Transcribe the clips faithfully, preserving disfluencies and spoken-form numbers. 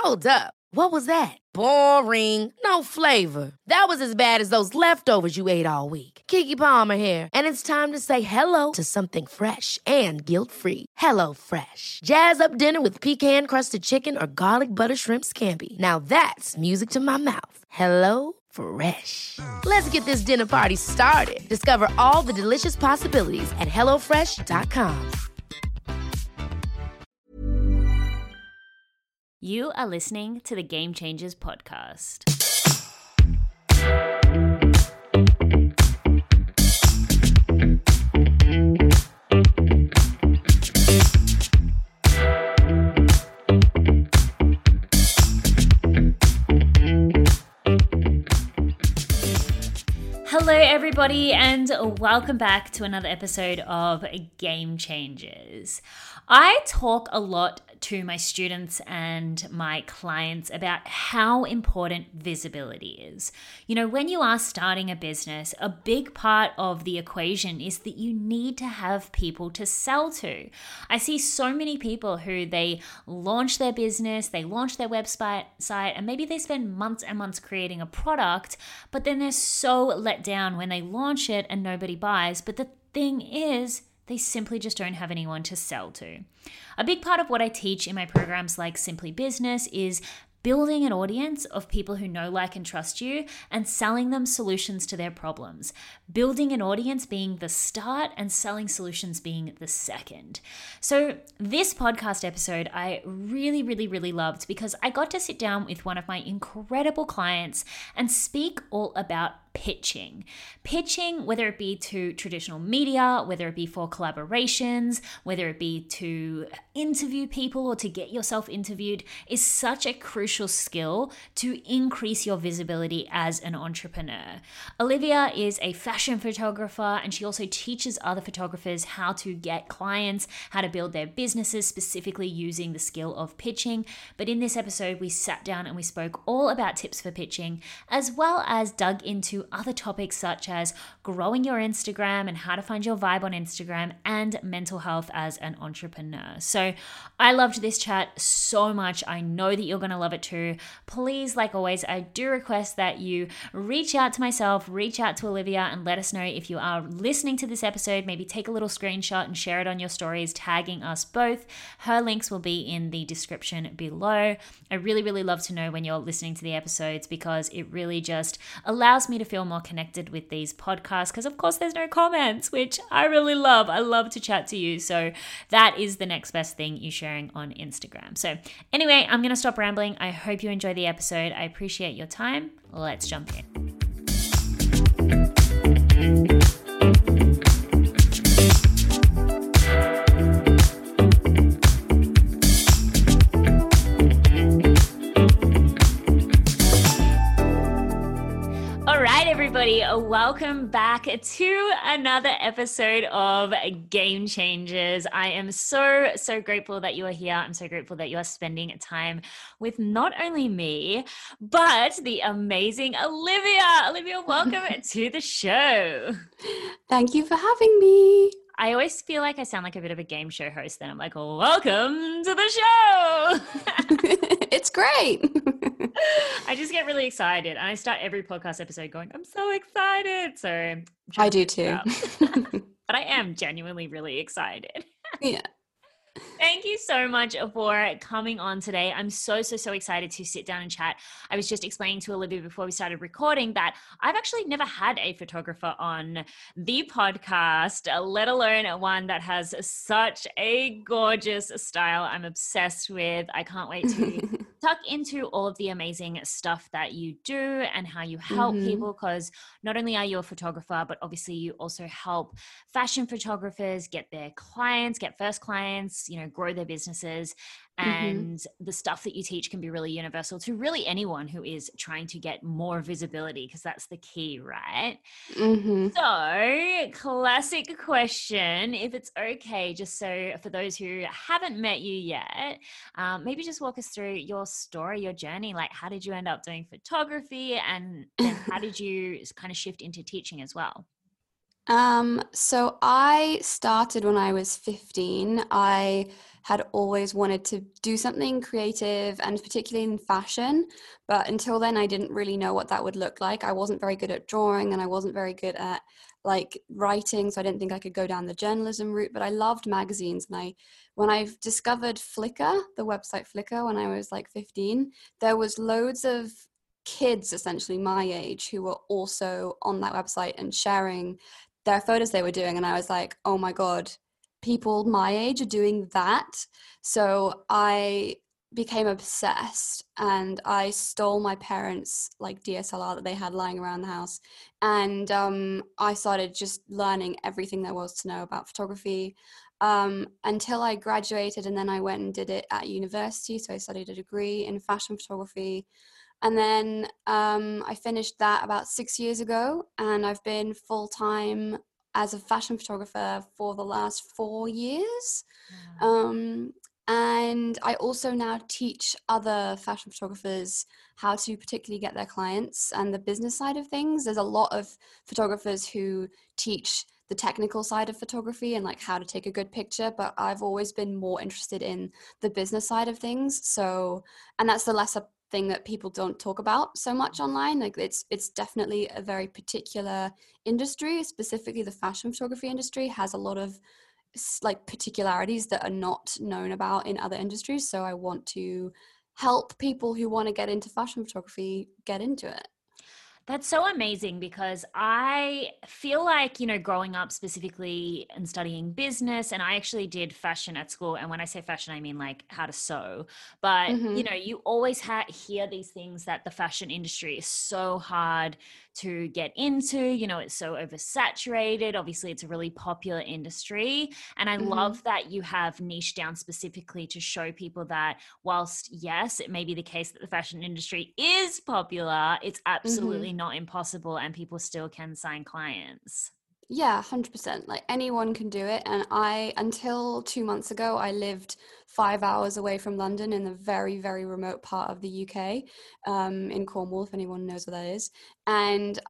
Hold up. What was that? Boring. No flavor. That was as bad as those leftovers you ate all week. Keke Palmer here. And it's time to say hello to something fresh and guilt-free. Hello Fresh. Jazz up dinner with pecan-crusted chicken or garlic butter shrimp scampi. Now that's music to my mouth. Hello Fresh. Let's get this dinner party started. Discover all the delicious possibilities at hello fresh dot com. You are listening to the Game Changers podcast. Hello, everybody, and welcome back to another episode of Game Changers. I talk a lot to my students and my clients about how important visibility is. You know, when you are starting a business, a big part of the equation is that you need to have people to sell to. I see so many people who they launch their business, they launch their website, site, and maybe they spend months and months creating a product, but then they're so let down when they launch it and nobody buys. But the thing is, they simply just don't have anyone to sell to. A big part of what I teach in my programs like Simply Business is building an audience of people who know, like, and trust you and selling them solutions to their problems. Building an audience being the start and selling solutions being the second. So this podcast episode I really, really, really loved because I got to sit down with one of my incredible clients and speak all about pitching. Pitching, whether it be to traditional media, whether it be for collaborations, whether it be to interview people or to get yourself interviewed, is such a crucial skill to increase your visibility as an entrepreneur. Olivia is a fashion photographer, and she also teaches other photographers how to get clients, how to build their businesses, specifically using the skill of pitching. But in this episode, we sat down and we spoke all about tips for pitching, as well as dug into other topics such as growing your Instagram and how to find your vibe on Instagram and mental health as an entrepreneur. So I loved this chat so much. I know that you're going to love it too. Please, like always, I do request that you reach out to myself, reach out to Olivia, and let us know if you are listening to this episode. Maybe take a little screenshot and share it on your stories, tagging us both. Her links will be in the description below. I really, really love to know when you're listening to the episodes because it really just allows me to feel more connected with these podcasts, because of course there's no comments, which I really love. I love to chat to you. So that is the next best thing you sharing on Instagram. So anyway, I'm going to stop rambling. I hope you enjoy the episode. I appreciate your time. Let's jump in. Everybody, welcome back to another episode of Game Changers. I am so, so grateful that you are here. I'm so grateful that you are spending time with not only me, but the amazing Olivia. Olivia, welcome to the show. Thank you for having me. I always feel like I sound like a bit of a game show host. Then I'm like, welcome to the show. It's great. I just get really excited. And I start every podcast episode going, I'm so excited. So I do too. But I am genuinely really excited. Yeah. Thank you so much for coming on today. I'm so, so, so excited to sit down and chat. I was just explaining to Olivia before we started recording that I've actually never had a photographer on the podcast, let alone one that has such a gorgeous style I'm obsessed with. I can't wait to tuck into all of the amazing stuff that you do and how you help mm-hmm. people, because not only are you a photographer, but obviously you also help fashion photographers get their clients, get first clients, you know, grow their businesses. And mm-hmm. the stuff that you teach can be really universal to really anyone who is trying to get more visibility, because that's the key, right? Mm-hmm. So, classic question, if it's okay, just so for those who haven't met you yet, um, maybe just walk us through your story, your journey. Like, how did you end up doing photography, and then how did you kind of shift into teaching as well? Um, so I started when I was fifteen. I had always wanted to do something creative, and particularly in fashion. But until then, I didn't really know what that would look like. I wasn't very good at drawing, and I wasn't very good at like writing, so I didn't think I could go down the journalism route. But I loved magazines, and I when I discovered Flickr, the website Flickr, when I was like fifteen, there was loads of kids essentially my age who were also on that website and sharing their photos they were doing, and I was like, oh my god, people my age are doing that. So I became obsessed, and I stole my parents' like D S L R that they had lying around the house, and um, I started just learning everything there was to know about photography um, until I graduated, and then I went and did it at university. So I studied a degree in fashion photography, and then um, I finished that about six years ago, and I've been full-time as a fashion photographer for the last four years. Wow. Um, and I also now teach other fashion photographers how to particularly get their clients and the business side of things. There's a lot of photographers who teach the technical side of photography and like how to take a good picture, but I've always been more interested in the business side of things. So, and that's the lesser thing that people don't talk about so much online. Like it's it's definitely a very particular industry. Specifically the fashion photography industry has a lot of like particularities that are not known about in other industries. So I want to help people who want to get into fashion photography get into it. That's so amazing, because I feel like, you know, growing up specifically and studying business, and I actually did fashion at school. And when I say fashion, I mean like how to sew. But, Mm-hmm. you know, you always ha- hear these things that the fashion industry is so hard to get into, you know, it's so oversaturated. Obviously, it's a really popular industry. And I Mm-hmm. love that you have niched down specifically to show people that whilst, yes, it may be the case that the fashion industry is popular, it's absolutely Mm-hmm. not impossible, and people still can sign clients. Yeah, one hundred percent. Like anyone can do it. And I, until two months ago, I lived five hours away from London in a very, very remote part of the U K, um, in Cornwall, if anyone knows where that is. And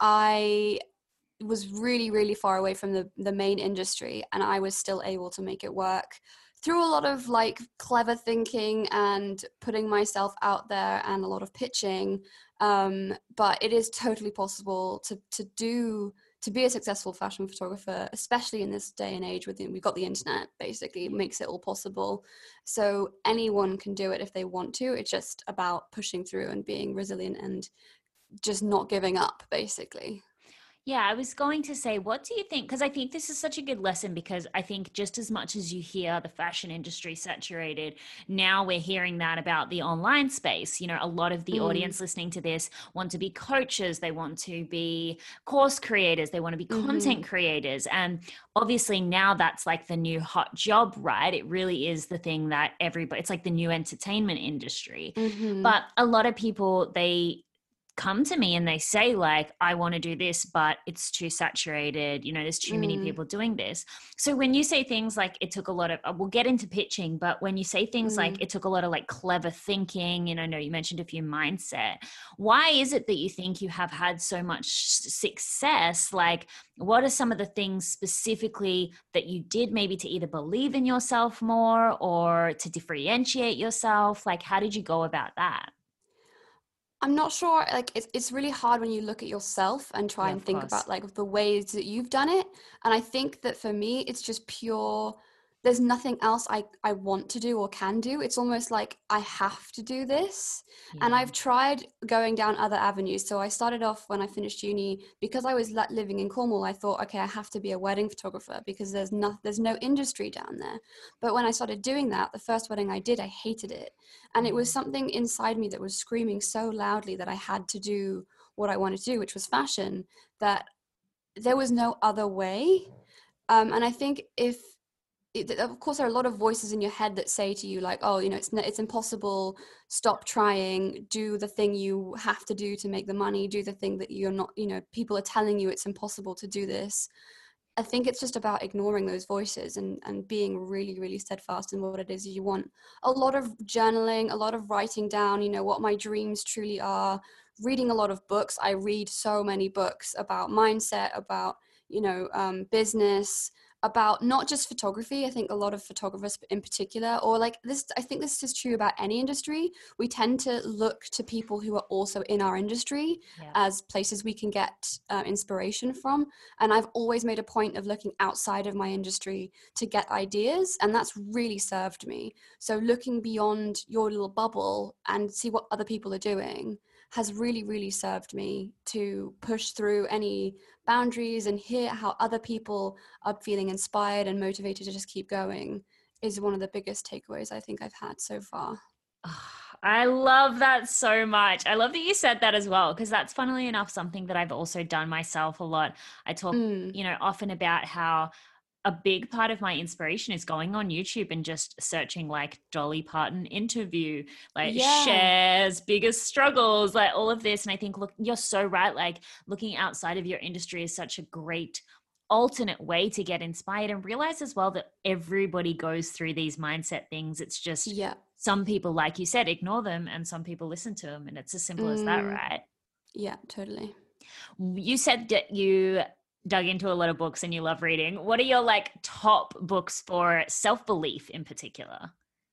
I was really, really far away from the, the main industry, and I was still able to make it work through a lot of like clever thinking and putting myself out there and a lot of pitching. Um, but it is totally possible to to do to be a successful fashion photographer, especially in this day and age. With we've got the internet, basically it makes it all possible. So anyone can do it if they want to. It's just about pushing through and being resilient and just not giving up, basically. Yeah, I was going to say, what do you think? Because I think this is such a good lesson, because I think just as much as you hear the fashion industry saturated, now we're hearing that about the online space. You know, a lot of the Mm. audience listening to this want to be coaches, they want to be course creators, they want to be Mm-hmm. content creators. And obviously now that's like the new hot job, right? It really is the thing that everybody, it's like the new entertainment industry. Mm-hmm. But a lot of people, they come to me and they say like, I want to do this, but it's too saturated, you know, there's too mm. many people doing this. So when you say things like it took a lot of, we'll get into pitching, but when you say things mm. like it took a lot of like clever thinking, and I know you mentioned a few mindset, why is it that you think you have had so much success? Like, what are some of the things specifically that you did maybe to either believe in yourself more or to differentiate yourself? Like, how did you go about that? I'm not sure, like it's it's really hard when you look at yourself and try Yeah, and of think course. about like the ways that you've done it. And I think that for me, it's just pure, there's nothing else I, I want to do or can do. It's almost like I have to do this. Yeah. And I've tried going down other avenues. So I started off when I finished uni, because I was living in Cornwall, I thought, okay, I have to be a wedding photographer because there's no, there's no industry down there. But when I started doing that, the first wedding I did, I hated it. And it was something inside me that was screaming so loudly that I had to do what I wanted to do, which was fashion, that there was no other way. Um, and I think if, It, of course, there are a lot of voices in your head that say to you like, oh, you know, it's it's impossible, stop trying, do the thing you have to do to make the money, do the thing that you're not, you know, people are telling you it's impossible to do this. I think it's just about ignoring those voices and, and being really, really steadfast in what it is you want. A lot of journaling, a lot of writing down, you know, what my dreams truly are, reading a lot of books. I read so many books about mindset, about, you know, um, business, about not just photography. I think a lot of photographers in particular, or like this, I think this is true about any industry. We tend to look to people who are also in our industry Yeah. as places we can get uh, inspiration from. And I've always made a point of looking outside of my industry to get ideas, and that's really served me. So looking beyond your little bubble and see what other people are doing has really, really served me to push through any boundaries and hear how other people are feeling inspired and motivated to just keep going is one of the biggest takeaways I think I've had so far. Oh, I love that so much. I love that you said that as well, because that's funnily enough something that I've also done myself a lot. I talk, Mm. you know, often about how a big part of my inspiration is going on YouTube and just searching like Dolly Parton interview, like Yeah. shares, biggest struggles, like all of this. And I think, look, you're so right. Like looking outside of your industry is such a great alternate way to get inspired, and realize as well that everybody goes through these mindset things. It's just Yeah. some people, like you said, ignore them, and some people listen to them. And it's as simple as that, Mm. right? Yeah, totally. You said that you dug into a lot of books and you love reading. What are your like top books for self-belief in particular?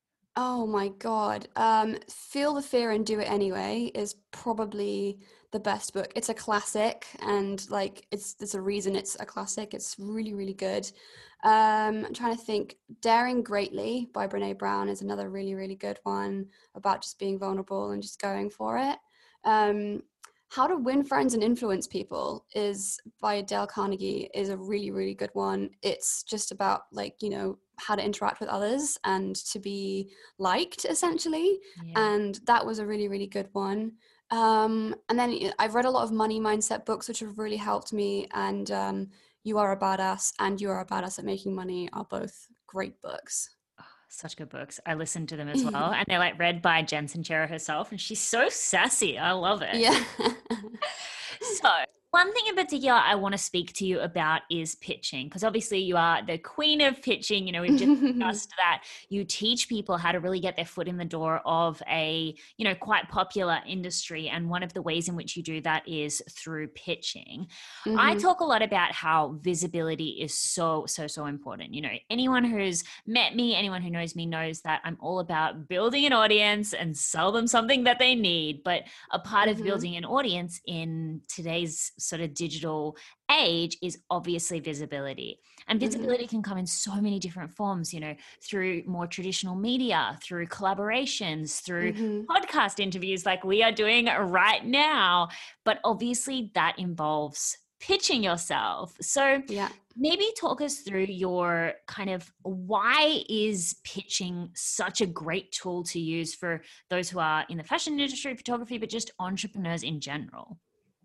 Oh my God. Um, Feel the Fear and Do It Anyway is probably the best book. It's a classic, and like it's there's a reason it's a classic. It's really, really good. Um, I'm trying to think. Daring Greatly by Brene Brown is another really, really good one about just being vulnerable and just going for it. Um, How to Win Friends and Influence People is by Dale Carnegie is a really, really good one. It's just about like, you know, how to interact with others and to be liked essentially. Yeah. And that was a really, really good one. Um, and then I've read a lot of money mindset books, which have really helped me. And um, You Are a Badass and You Are a Badass at Making Money are both great books. Such good books. I listened to them as well. And they're like read by Jen Sincero herself. And she's so sassy. I love it. Yeah. So one thing in particular I want to speak to you about is pitching, because obviously you are the queen of pitching. You know, we've just discussed that you teach people how to really get their foot in the door of a, you know, quite popular industry. And one of the ways in which you do that is through pitching. Mm-hmm. I talk a lot about how visibility is so, so, so important. You know, anyone who's met me, anyone who knows me knows that I'm all about building an audience and sell them something that they need. But a part Mm-hmm. of building an audience in today's sort of digital age is obviously visibility. And visibility mm-hmm. can come in so many different forms, you know, through more traditional media, through collaborations, through mm-hmm. podcast interviews like we are doing right now. But obviously that involves pitching yourself. So yeah. Maybe talk us through your kind of why is pitching such a great tool to use for those who are in the fashion industry, photography, but just entrepreneurs in general?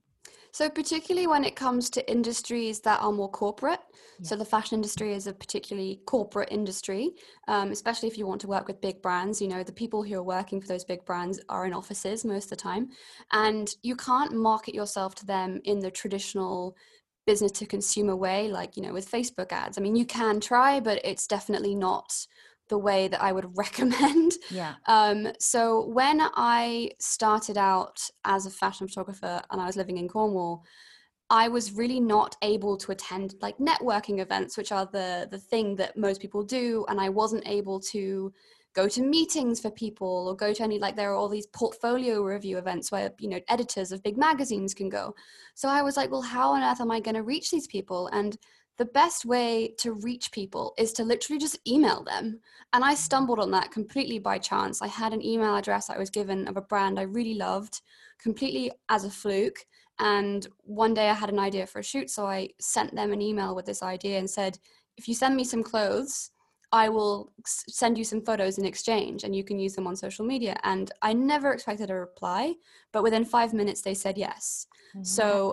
So particularly when it comes to industries that are more corporate, yeah. so the fashion industry is a particularly corporate industry, um, especially if you want to work with big brands. You know, the people who are working for those big brands are in offices most of the time, and you can't market yourself to them in the traditional business to consumer way, like, you know, with Facebook ads. I mean, you can try, but it's definitely not the way that I would recommend. Yeah. Um, so when I started out as a fashion photographer and I was living in Cornwall, I was really not able to attend like networking events, which are the the thing that most people do. And I wasn't able to go to meetings for people or go to any, like, there are all these portfolio review events where, you know, editors of big magazines can go. So I was like, well, how on earth am I going to reach these people? And the best way to reach people is to literally just email them. And I stumbled on that completely by chance. I had an email address I was given of a brand I really loved, completely as a fluke. And one day I had an idea for a shoot. So I sent them an email with this idea and said, if you send me some clothes, I will send you some photos in exchange and you can use them on social media. And I never expected a reply, but within five minutes they said yes. Wow. So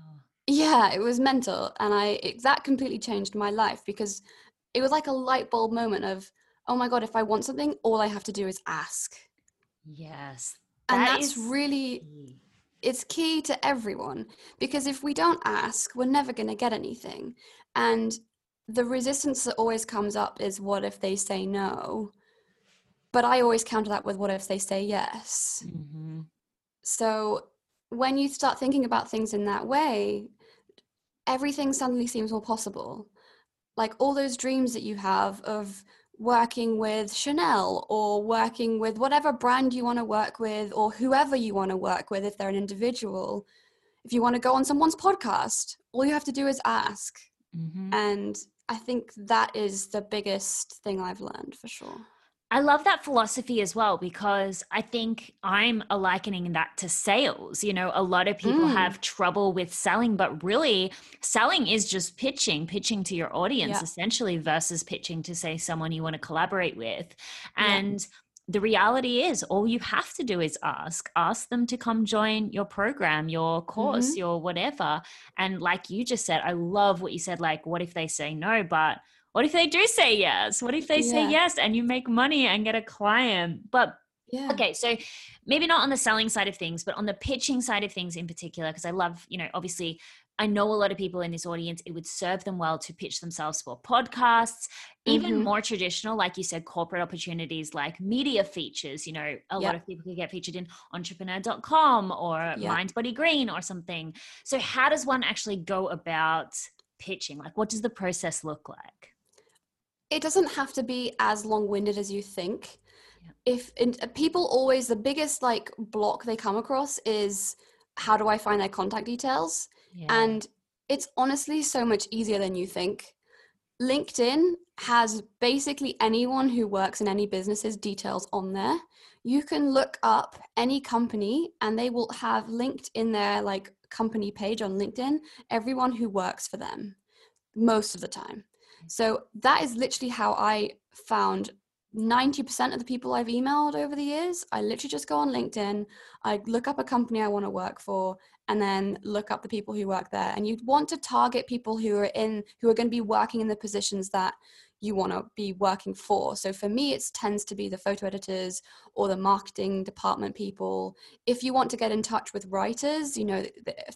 yeah, it was mental. And I, it, that completely changed my life because it was like a light bulb moment of, oh my God, if I want something, all I have to do is ask. Yes. That and that's is really, key. It's key to everyone, because if we don't ask, we're never going to get anything. And the resistance that always comes up is, what if they say no? But I always counter that with, what if they say yes? Mm-hmm. So when you start thinking about things in that way, everything suddenly seems more possible. like all those dreams that you have of working with Chanel or working with whatever brand you want to work with, or whoever you want to work with if they're an individual. If you want to go on someone's podcast, all you have to do is ask. Mm-hmm. And I think that is the biggest thing I've learned for sure. I love that philosophy as well, because I think I'm likening that to sales. You know, a lot of people mm. have trouble with selling, but really selling is just pitching, pitching to your audience yeah. essentially, versus pitching to, say, someone you want to collaborate with. And yeah. the reality is all you have to do is ask, ask them to come join your program, your course, mm-hmm. your whatever. And like you just said, I love what you said, like, what if they say no? But what if they do say yes? What if they yeah. say yes and you make money and get a client? But yeah. okay, so maybe not on the selling side of things, but on the pitching side of things in particular, because I love, you know, obviously I know a lot of people in this audience, it would serve them well to pitch themselves for podcasts, even mm-hmm. more traditional, like you said, corporate opportunities like media features. You know, a yep. lot of people could get featured in entrepreneur dot com or yep. Mind Body Green or something. So how does one actually go about pitching? Like, what does the process look like? It doesn't have to be as long-winded as you think. Yeah. If in, people always, the biggest like block they come across is, how do I find their contact details? Yeah. And it's honestly so much easier than you think. LinkedIn has basically anyone who works in any business's details on there. You can look up any company and they will have linked in their like company page on LinkedIn, everyone who works for them most of the time. So that is literally how I found ninety percent of the people I've emailed over the years. I literally just go on LinkedIn, I look up a company I want to work for, and then look up the people who work there. And you'd want to target people who are in, who are going to be working in the positions that you want to be working for. So for me, it tends to be the photo editors or the marketing department people. If you want to get in touch with writers, you know,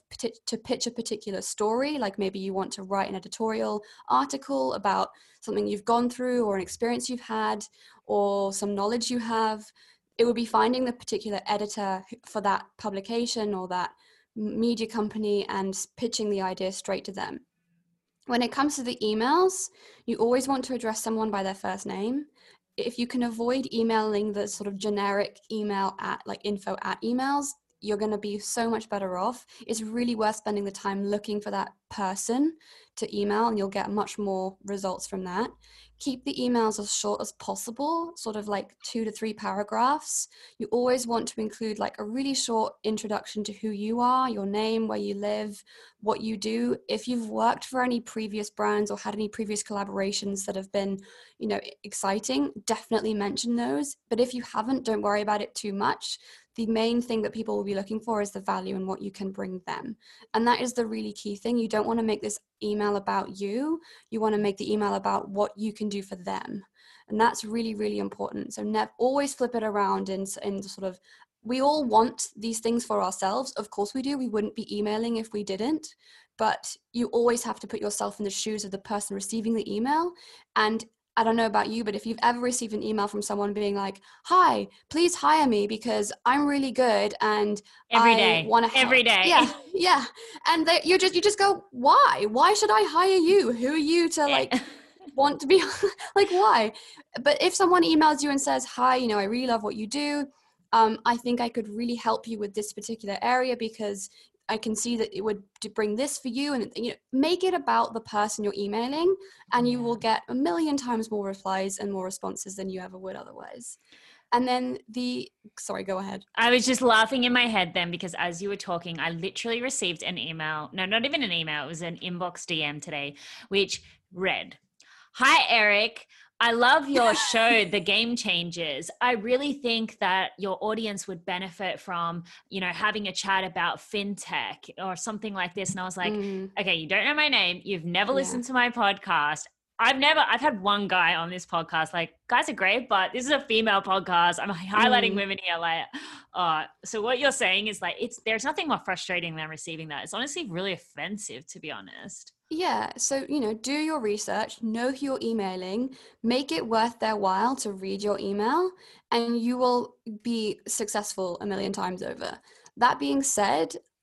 to pitch a particular story, like maybe you want to write an editorial article about something you've gone through or an experience you've had or some knowledge you have, it would be finding the particular editor for that publication or that media company and pitching the idea straight to them. When it comes to the emails, you always want to address someone by their first name. If you can avoid emailing the sort of generic email at like info at emails, you're going to be so much better off. It's really worth spending the time looking for that person to email, and you'll get much more results from that. Keep the emails as short as possible, sort of like two to three paragraphs. You always want to include like a really short introduction to who you are, your name, where you live, what you do. If you've worked for any previous brands or had any previous collaborations that have been, you know, exciting, definitely mention those. But if you haven't, don't worry about it too much. The main thing that people will be looking for is the value and what you can bring them. And that is the really key thing. You don't want to make this email about you. You want to make the email about what you can do for them. And that's really, really important. So never, always flip it around in, in sort of, we all want these things for ourselves. Of course we do. We wouldn't be emailing if we didn't. But you always have to put yourself in the shoes of the person receiving the email. And I don't know about you, but if you've ever received an email from someone being like, hi, please hire me because I'm really good and every I day, want to help. Every day. Yeah, yeah. And they, you just you just go, why? Why should I hire you? Who are you to like want to be like, why? But if someone emails you and says, hi, you know, I really love what you do. Um, I think I could really help you with this particular area because I can see that it would bring this for you, and you know, make it about the person you're emailing, and you will get a million times more replies and more responses than you ever would otherwise. And then the, sorry, go ahead. I was just laughing in my head then because as you were talking, I literally received an email, no, not even an email, it was an inbox D M today, which read, hi, Eric. I love your show, The Game Changers. I really think that your audience would benefit from, you know, having a chat about fintech or something like this. And I was like, mm. okay, you don't know my name. You've never yeah. listened to my podcast. I've never, I've had one guy on this podcast, like, guys are great, but this is a female podcast. I'm highlighting mm. women here. Like, uh, so what you're saying is like, it's, there's nothing more frustrating than receiving that. It's honestly really offensive, to be honest. Yeah. So, you know, do your research, know who you're emailing, make it worth their while to read your email, and you will be successful a million times over. That being said,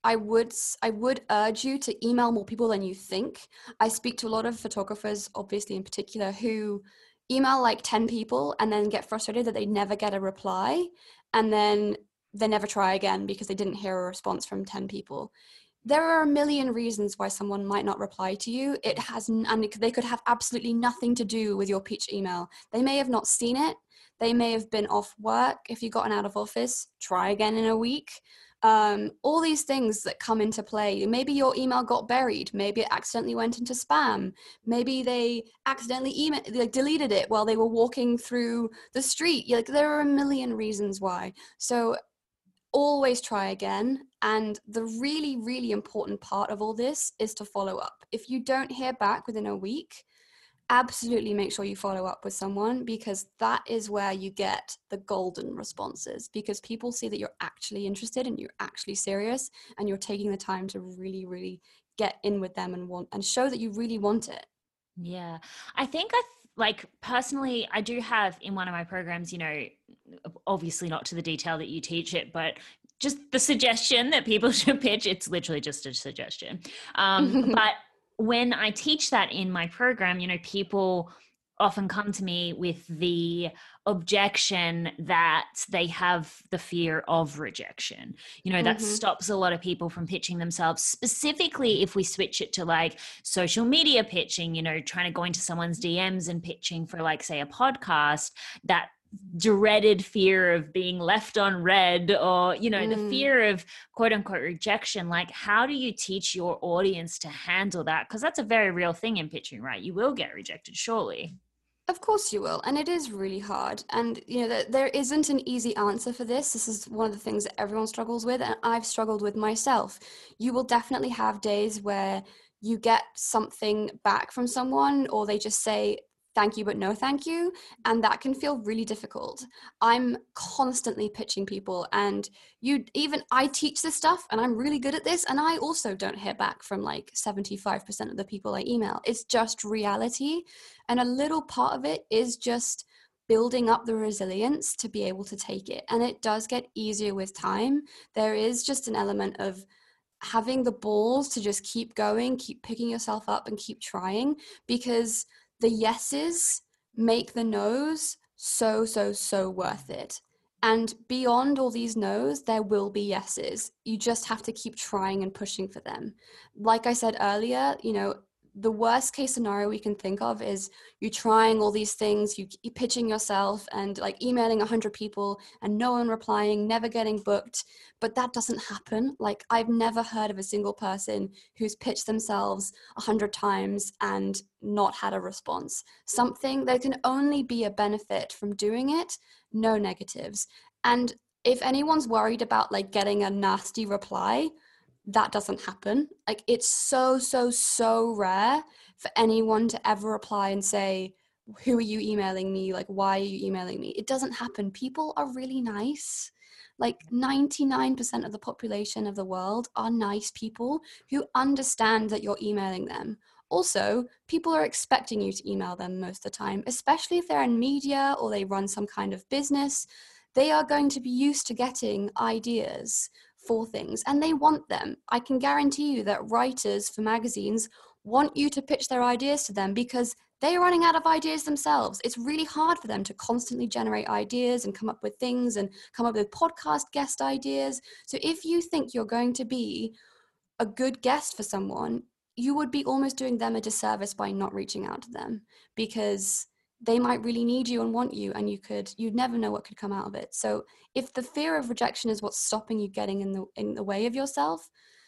I would I would urge you to email more people than you think. I speak to a lot of photographers, obviously in particular, who email like ten people and then get frustrated that they never get a reply, and then they never try again because they didn't hear a response from ten people. There are a million reasons why someone might not reply to you. It has, and they could have absolutely nothing to do with your pitch email. They may have not seen it. They may have been off work. If you've gotten out of office, try again in a week. Um, all these things that come into play. Maybe your email got buried. Maybe it accidentally went into spam. Maybe they accidentally email, like, deleted it while they were walking through the street. Like, there are a million reasons why. So always try again. And the really, really important part of all this is to follow up. If you don't hear back within a week, absolutely make sure you follow up with someone, because that is where you get the golden responses, because people see that you're actually interested and you're actually serious and you're taking the time to really, really get in with them and want and show that you really want it. Yeah. I think I th- like personally, I do have in one of my programs, you know, obviously not to the detail that you teach it, but just the suggestion that people should pitch. It's literally just a suggestion. Um, but when I teach that in my program, you know, people often come to me with the objection that they have the fear of rejection. You know, that mm-hmm. stops a lot of people from pitching themselves. Specifically, if we switch it to like social media pitching, you know, trying to go into someone's D Ms and pitching for like, say, a podcast, that dreaded fear of being left on red, or, you know, mm. the fear of quote unquote rejection. Like, how do you teach your audience to handle that? Because that's a very real thing in pitching, right? You will get rejected, surely. Of course you will. And it is really hard. And, you know, there isn't an easy answer for this. This is one of the things that everyone struggles with, and I've struggled with myself. You will definitely have days where you get something back from someone, or they just say, thank you, but no thank you. And that can feel really difficult. I'm constantly pitching people, and you even, I teach this stuff and I'm really good at this. And I also don't hear back from like seventy-five percent of the people I email. It's just reality. And a little part of it is just building up the resilience to be able to take it. And it does get easier with time. There is just an element of having the balls to just keep going, keep picking yourself up and keep trying, because the yeses make the no's so, so, so worth it. And beyond all these no's, there will be yeses. You just have to keep trying and pushing for them. Like I said earlier, you know, the worst case scenario we can think of is you trying all these things, you keep pitching yourself and like emailing a hundred people and no one replying, never getting booked. But that doesn't happen. Like, I've never heard of a single person who's pitched themselves a hundred times and not had a response. Something, there can only be a benefit from doing it, no negatives. And if anyone's worried about like getting a nasty reply, that doesn't happen. Like, it's so, so, so rare for anyone to ever reply and say, who are you emailing me? Like, why are you emailing me? It doesn't happen. People are really nice. Like ninety-nine percent of the population of the world are nice people who understand that you're emailing them. Also, people are expecting you to email them most of the time, especially if they're in media or they run some kind of business. They are going to be used to getting ideas for things, and they want them. I can guarantee you that writers for magazines want you to pitch their ideas to them because they are running out of ideas themselves. It's really hard for them to constantly generate ideas and come up with things and come up with podcast guest ideas. So if you think you're going to be a good guest for someone, you would be almost doing them a disservice by not reaching out to them, because they might really need you and want you, and you could, you'd never know what could come out of it. So if the fear of rejection is what's stopping you getting in the in the way of yourself,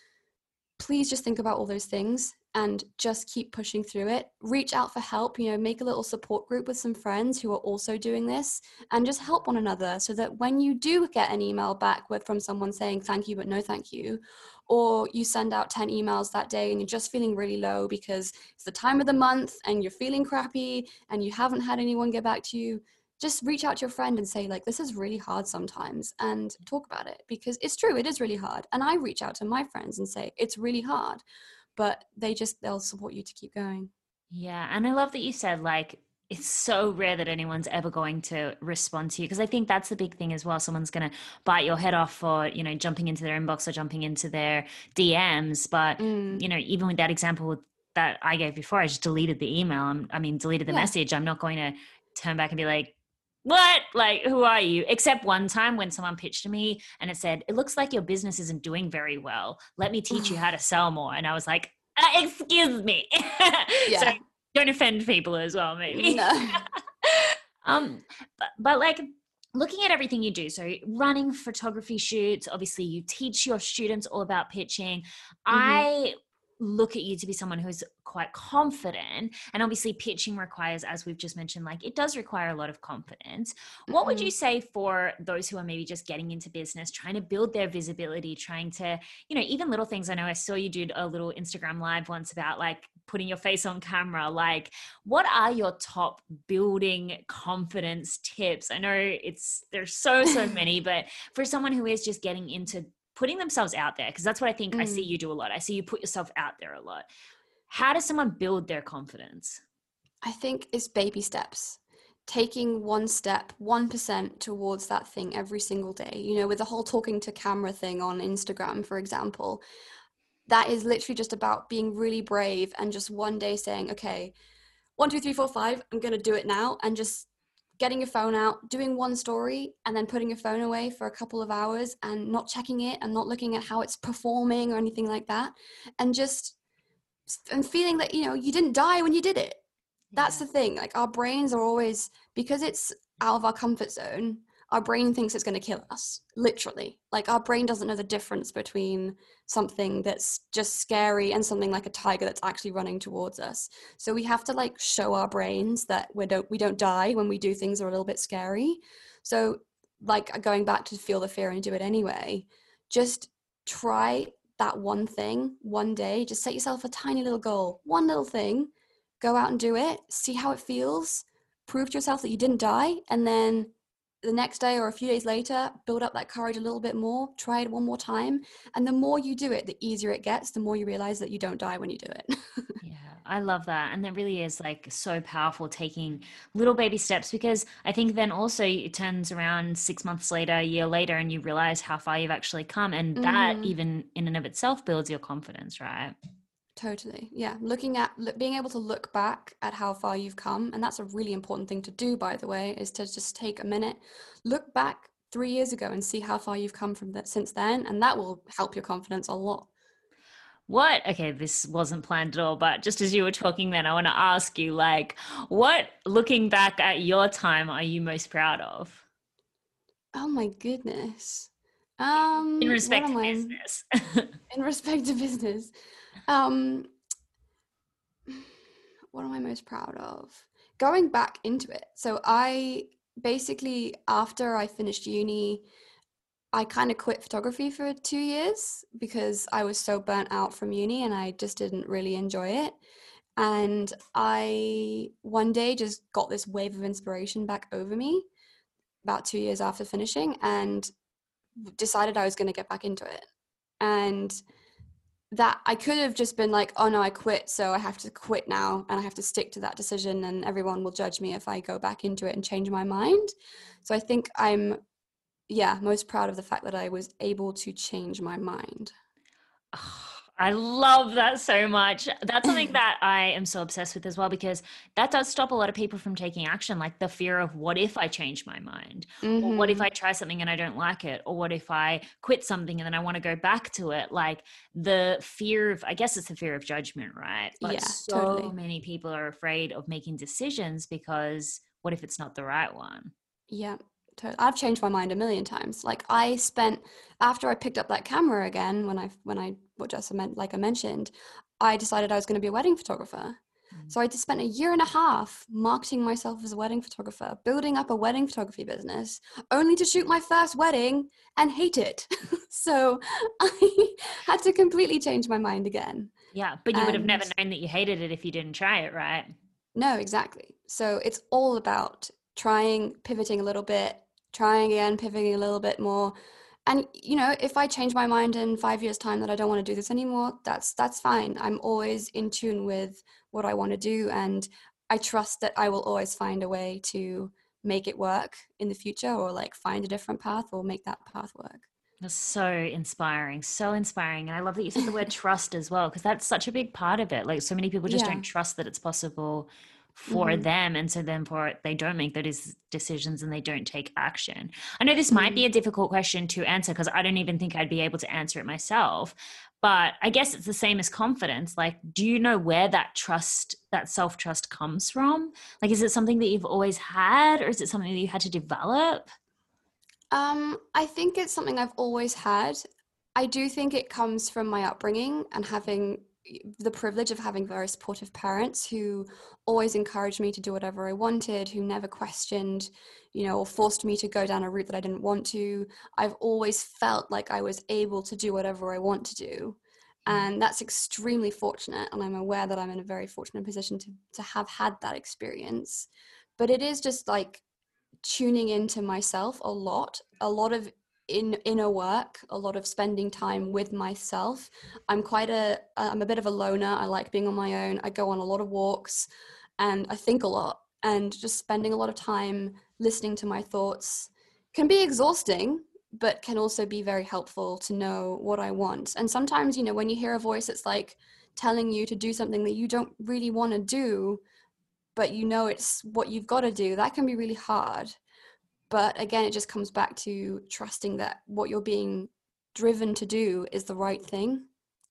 please just think about all those things and just keep pushing through it. Reach out for help, you know, make a little support group with some friends who are also doing this, and just help one another, so that when you do get an email back with from someone saying thank you but no thank you, or you send out ten emails that day and you're just feeling really low because it's the time of the month and you're feeling crappy and you haven't had anyone get back to you, just reach out to your friend and say, like, this is really hard sometimes, and talk about it, because it's true, it is really hard. And I reach out to my friends and say, it's really hard, but they just, they'll support you to keep going. Yeah. And I love that you said, like, it's so rare that anyone's ever going to respond to you, because I think that's the big thing as well. Someone's going to bite your head off for, you know, jumping into their inbox or jumping into their D Ms. But, Mm, you know, even with that example that I gave before, I just deleted the email. I'm, I mean, deleted the yeah. message. I'm not going to turn back and be like, what? Like, who are you? Except one time when someone pitched to me and it said, it looks like your business isn't doing very well. Let me teach you how to sell more. And I was like, uh, excuse me. So Yeah. don't offend people as well, maybe. No. um, but, but like looking at everything you do, so running photography shoots, obviously you teach your students all about pitching. Mhm. I look at you to be someone who's quite confident, and obviously pitching requires, as we've just mentioned, like it does require a lot of confidence. What would you Mhm. say for those who are maybe just getting into business, trying to build their visibility, trying to, you know, even little things? I know I saw you did a little Instagram live once about like putting your face on camera. Like, what are your top building confidence tips? I know it's, there's so, so many, but for someone who is just getting into putting themselves out there, because that's what I think I see Mm. you do a lot. I see you put yourself out there a lot. How does someone build their confidence? I think it's baby steps. Taking one step, one percent towards that thing every single day. You know, with the whole talking to camera thing on Instagram, for example, that is literally just about being really brave and just one day saying, okay, one, two, three, four, five, I'm going to do it now. And just getting your phone out, doing one story, and then putting your phone away for a couple of hours and not checking it and not looking at how it's performing or anything like that. And just, and feeling that, you know, you didn't die when you did it. That's Yeah. the thing. Like our brains are always, because it's out of our comfort zone, our brain thinks it's going to kill us, literally. Like our brain doesn't know the difference between something that's just scary and something like a tiger that's actually running towards us. So we have to like show our brains that we don't we don't die when we do things that are a little bit scary. So like going back to feel the fear and do it anyway, just try that one thing one day. Just set yourself a tiny little goal, one little thing. Go out and do it, see how it feels, prove to yourself that you didn't die, and then the next day or a few days later, build up that courage a little bit more, try it one more time. And the more you do it, the easier it gets, the more you realize that you don't die when you do it. Yeah, I love that. And that really is like so powerful, taking little baby steps, because I think then also it turns around six months later, a year later, and you realize how far you've actually come. And that Mm-hmm. even in and of itself builds your confidence, right? Totally. Yeah. Looking at, look, being able to look back at how far you've come. And that's a really important thing to do, by the way, is to just take a minute, look back three years ago and see how far you've come from that since then. And that will help your confidence a lot. What, okay, this wasn't planned at all, but just as you were talking then, I want to ask you, like, what, looking back at your time, are you most proud of Oh my goodness. in Um, what respect am to I business? in respect to business? Um, what am I most proud of? Going back into it. So I basically, after I finished uni, I kind of quit photography for two years because I was so burnt out from uni and I just didn't really enjoy it. And I one day just got this wave of inspiration back over me about two years after finishing and decided I was going to get back into it. And that I could have just been like, oh no, I quit, so I have to quit now and I have to stick to that decision and everyone will judge me if I go back into it and change my mind. So I think I'm, yeah, most proud of the fact that I was able to change my mind. Oh, I love that so much. That's something that I am so obsessed with as well, because that does stop a lot of people from taking action, like the fear of what if I change my mind? Or what if Mm-hmm. I try something and I don't like it? Or what if I quit something and then I want to go back to it? Like the fear of, I guess it's the fear of judgment, right? But Yeah, so totally. many people are afraid of making decisions because what if it's not the right one? Yeah, to- I've changed my mind a million times. Like I spent after I picked up that camera again when I when I what just meant like I mentioned, I decided I was going to be a wedding photographer. Mm. So I just spent a year and a half marketing myself as a wedding photographer, building up a wedding photography business, only to shoot my first wedding and hate it. So I had to completely change my mind again. Yeah, but you would have And never known that you hated it if you didn't try it, right? no, exactly. So it's all about trying, pivoting a little bit, trying again, pivoting a little bit more. And you know, if I change my mind in five years' time that I don't want to do this anymore, that's that's fine. I'm always in tune with what I want to do, and I trust that I will always find a way to make it work in the future, or like find a different path or make that path work. That's so inspiring, so inspiring. And I love that you said the word trust as well, because that's such a big part of it. Like so many people just Yeah. don't trust that it's possible for Mm-hmm. them. And so then for it, they don't make those decisions and they don't take action. I know this Mm-hmm. might be a difficult question to answer because I don't even think I'd be able to answer it myself. But I guess it's the same as confidence. Like, do you know where that trust, that self-trust comes from? Like, is it something that you've always had, or is it something that you had to develop? Um, I think it's something I've always had. I do think it comes from my upbringing and having the privilege of having very supportive parents who always encouraged me to do whatever I wanted, who never questioned, you know, or forced me to go down a route that I didn't want to. I've always felt like I was able to do whatever I want to do. And that's extremely fortunate. And I'm aware that I'm in a very fortunate position to, to have had that experience. But it is just like tuning into myself a lot, a lot of in inner work, a lot of spending time with myself. I'm quite a, I'm a bit of a loner. I like being on my own. I go on a lot of walks and I think a lot, and just spending a lot of time listening to my thoughts can be exhausting, but can also be very helpful to know what I want. And sometimes, you know, when you hear a voice, it's like telling you to do something that you don't really want to do, but you know it's what you've got to do, that can be really hard. But again, it just comes back to trusting that what you're being driven to do is the right thing.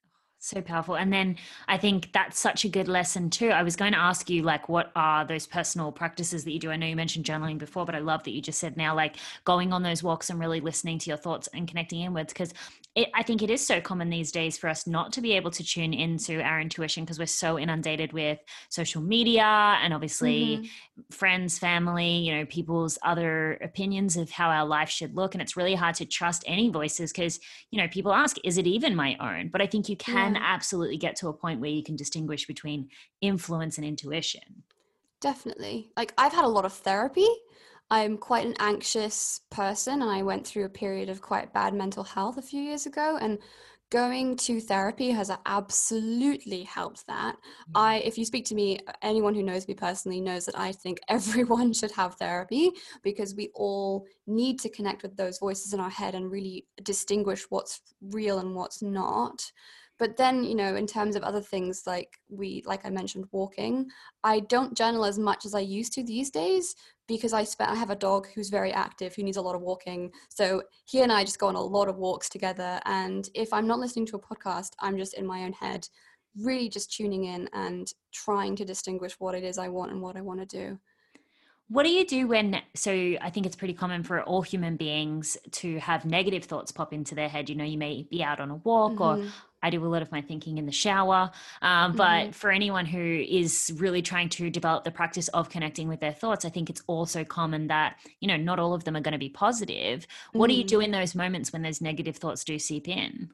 So powerful. And then I think that's such a good lesson too. I was going to ask you, like, what are those personal practices that you do? I know you mentioned journaling before, but I love that you just said now, like, going on those walks and really listening to your thoughts and connecting inwards, because it, I think it is so common these days for us not to be able to tune into our intuition because we're so inundated with social media and obviously mm-hmm. friends, family, you know, people's other opinions of how our life should look. And it's really hard to trust any voices because, you know, people ask, is it even my own? But I think you can yeah. absolutely get to a point where you can distinguish between influence and intuition. Definitely. Like, I've had a lot of therapy. I'm quite an anxious person, and I went through a period of quite bad mental health a few years ago, and going to therapy has absolutely helped that. Mm-hmm. I, if you speak to me, anyone who knows me personally knows that I think everyone should have therapy, because we all need to connect with those voices in our head and really distinguish what's real and what's not. But then, you know, in terms of other things, like we, like I mentioned, walking, I don't journal as much as I used to these days because I spent, I have a dog who's very active, who needs a lot of walking. So he and I just go on a lot of walks together. And if I'm not listening to a podcast, I'm just in my own head, really just tuning in and trying to distinguish what it is I want and what I want to do. What do you do when, so I think it's pretty common for all human beings to have negative thoughts pop into their head. You know, you may be out on a walk, mm-hmm. or I do a lot of my thinking in the shower. Um, but mm-hmm. for anyone who is really trying to develop the practice of connecting with their thoughts, I think it's also common that, you know, not all of them are going to be positive. What mm-hmm. do you do in those moments when those negative thoughts do seep in?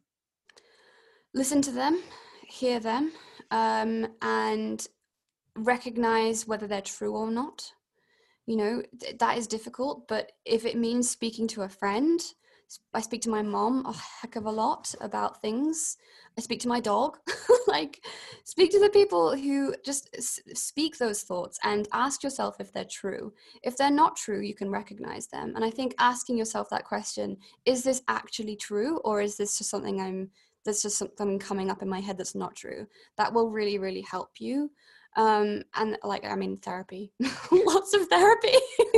Listen to them, hear them, um, and recognize whether they're true or not. You know, th- that is difficult, but if it means speaking to a friend, I speak to my mom a heck of a lot about things. I speak to my dog, like speak to the people who just s- speak those thoughts and ask yourself if they're true. If they're not true, you can recognize them. And I think asking yourself that question, is this actually true? Or is this just something I'm, that's just something coming up in my head that's not true? That will really, really help you. Um, and like, I mean, therapy, lots of therapy.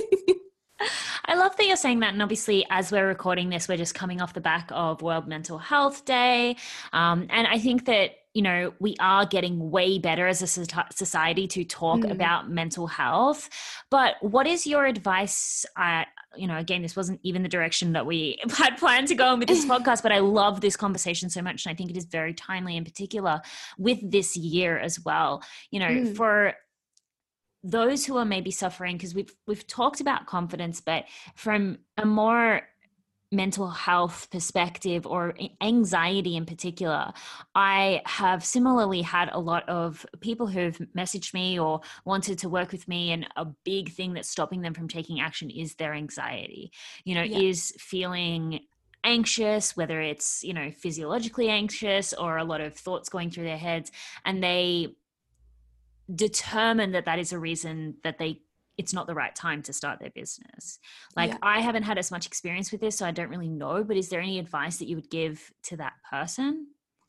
I love that you're saying that. And obviously, as we're recording this, we're just coming off the back of World Mental Health Day. Um, and I think that, you know, we are getting way better as a society to talk mm. about mental health. But what is your advice? Uh, you know, again, this wasn't even the direction that we had planned to go in with this podcast, but I love this conversation so much. And I think it is very timely, in particular with this year as well. You know, mm. for those who are maybe suffering, because we've we've talked about confidence, but from a more mental health perspective, or anxiety in particular, I have similarly had a lot of people who've messaged me or wanted to work with me, and a big thing that's stopping them from taking action is their anxiety, you know, yeah. is feeling anxious, whether it's, you know, physiologically anxious or a lot of thoughts going through their heads, and they determine that that is a reason that they it's not the right time to start their business. Like, Yeah. I haven't had as much experience with this, so I don't really know, but is there any advice that you would give to that person?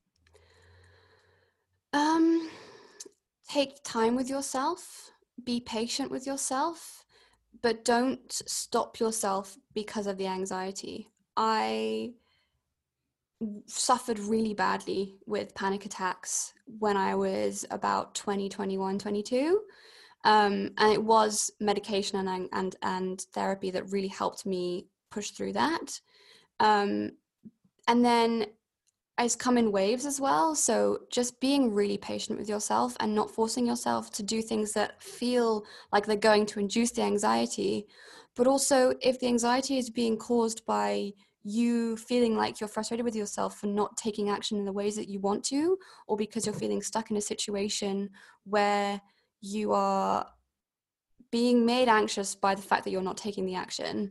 Um, take time with yourself, be patient with yourself, but don't stop yourself because of the anxiety. I suffered really badly with panic attacks when I was about twenty, twenty-one, twenty-two. Um, and it was medication and, and, and therapy that really helped me push through that. Um, and then it's come in waves as well. So just being really patient with yourself and not forcing yourself to do things that feel like they're going to induce the anxiety. But also, if the anxiety is being caused by you feeling like you're frustrated with yourself for not taking action in the ways that you want to, or because you're feeling stuck in a situation where you are being made anxious by the fact that you're not taking the action,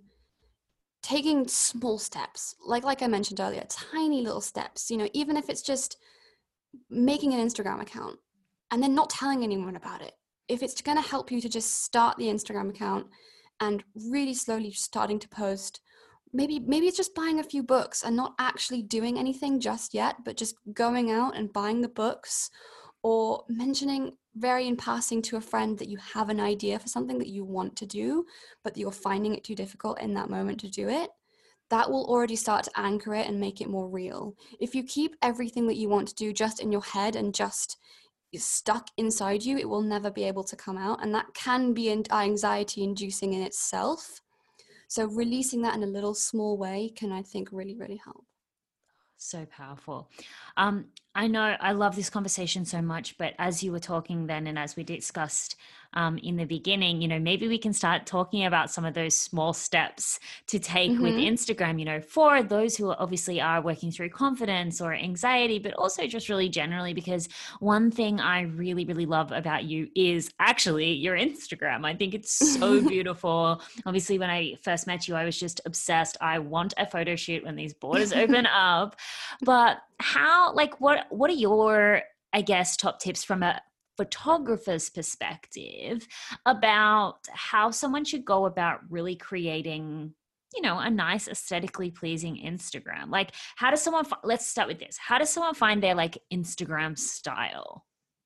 taking small steps, like like I mentioned earlier, tiny little steps, you know, even if it's just making an Instagram account and then not telling anyone about it. If it's going to help you to just start the Instagram account and really slowly starting to post, maybe maybe it's just buying a few books and not actually doing anything just yet, but just going out and buying the books, or mentioning very in passing to a friend that you have an idea for something that you want to do, but that you're finding it too difficult in that moment to do it. That will already start to anchor it and make it more real. If you keep everything that you want to do just in your head and just stuck inside you, it will never be able to come out. And that can be anxiety inducing in itself. So releasing that in a little small way can, I think, really, really help. So powerful. Um, I know I love this conversation so much, but as you were talking then, and as we discussed um, in the beginning, you know, maybe we can start talking about some of those small steps to take Mm-hmm. with Instagram, you know, for those who obviously are working through confidence or anxiety, but also just really generally, because one thing I really, really love about you is actually your Instagram. I think it's so beautiful. Obviously, when I first met you, I was just obsessed. I want a photo shoot when these borders open up. But how, like, what, what are your, I guess, top tips from a photographer's perspective about how someone should go about really creating, you know, a nice aesthetically pleasing Instagram? Like, how does someone, let's start with this. How does someone find their like Instagram style?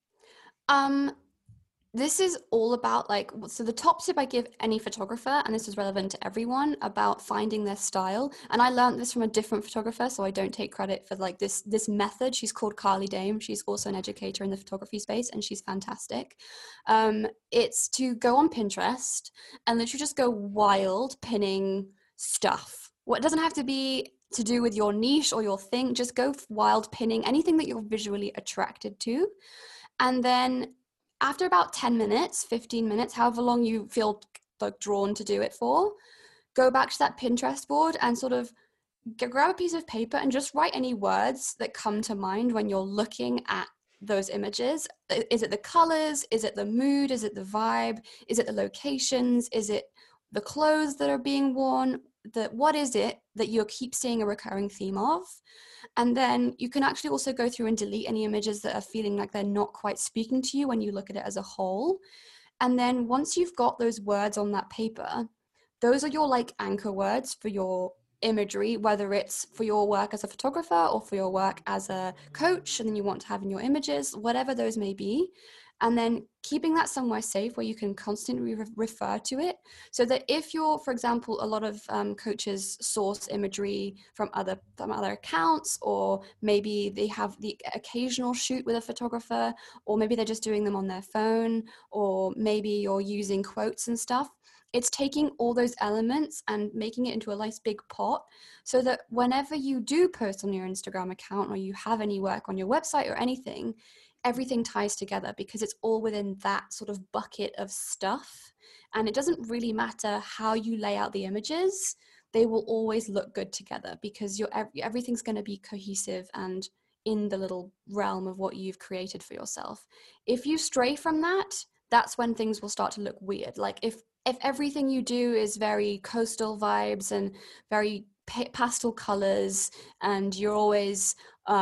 Um, This is all about like, so the top tip I give any photographer, and this is relevant to everyone, about finding their style. And I learned this from a different photographer, so I don't take credit for like this, this method. She's called Carly Dame. She's also an educator in the photography space, and she's fantastic. Um, it's to go on Pinterest and literally just go wild pinning stuff. What, it doesn't have to be to do with your niche or your thing. Just go wild pinning anything that you're visually attracted to. And then after about ten minutes, fifteen minutes, however long you feel like drawn to do it for, go back to that Pinterest board and sort of get, grab a piece of paper and just write any words that come to mind when you're looking at those images. Is it the colors? Is it the mood? Is it the vibe? Is it the locations? Is it the clothes that are being worn? The, what is it that you keep seeing a recurring theme of? And then you can actually also go through and delete any images that are feeling like they're not quite speaking to you when you look at it as a whole. And then once you've got those words on that paper, those are your like anchor words for your imagery, whether it's for your work as a photographer or for your work as a coach, and then you want to have in your images, whatever those may be. And then keeping that somewhere safe where you can constantly re- refer to it, so that if you're, for example, a lot of um, coaches source imagery from other from other accounts, or maybe they have the occasional shoot with a photographer, or maybe they're just doing them on their phone, or maybe you're using quotes and stuff. It's taking all those elements and making it into a nice big pot, so that whenever you do post on your Instagram account, or you have any work on your website or anything, everything ties together, because it's all within that sort of bucket of stuff. And it doesn't really matter how you lay out the images, they will always look good together, because you're, everything's going to be cohesive and in the little realm of what you've created for yourself. If you stray from that, that's when things will start to look weird. Like if if everything you do is very coastal vibes and very pastel colors, and you're always um,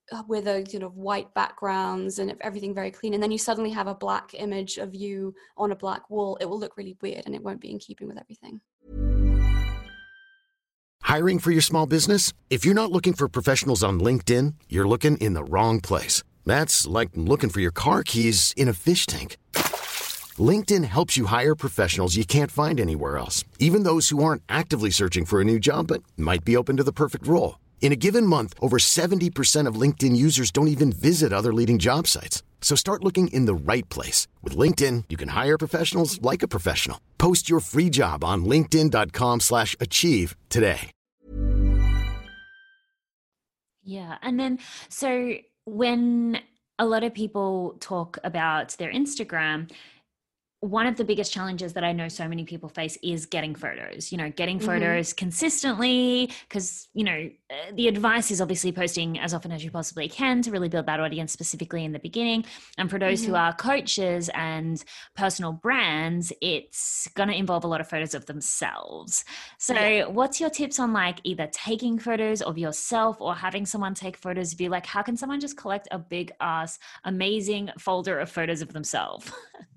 with a sort of white backgrounds and everything very clean, and then you suddenly have a black image of you on a black wall, it will look really weird and it won't be in keeping with everything. Hiring for your small business? If you're not looking for professionals on LinkedIn, you're looking in the wrong place. That's like looking for your car keys in a fish tank. LinkedIn helps you hire professionals you can't find anywhere else, even those who aren't actively searching for a new job but might be open to the perfect role. In a given month, over seventy percent of LinkedIn users don't even visit other leading job sites. So start looking in the right place. With LinkedIn, you can hire professionals like a professional. Post your free job on linkedin.com slash achieve today. Yeah. And then, so when a lot of people talk about their Instagram, one of the biggest challenges that I know so many people face is getting photos, you know, getting Mm-hmm. photos consistently, because, you know, uh, the advice is obviously posting as often as you possibly can to really build that audience specifically in the beginning. And for those Mm-hmm. who are coaches and personal brands, it's going to involve a lot of photos of themselves. So Yeah. what's your tips on like either taking photos of yourself or having someone take photos of you? Like, how can someone just collect a big ass, amazing folder of photos of themselves?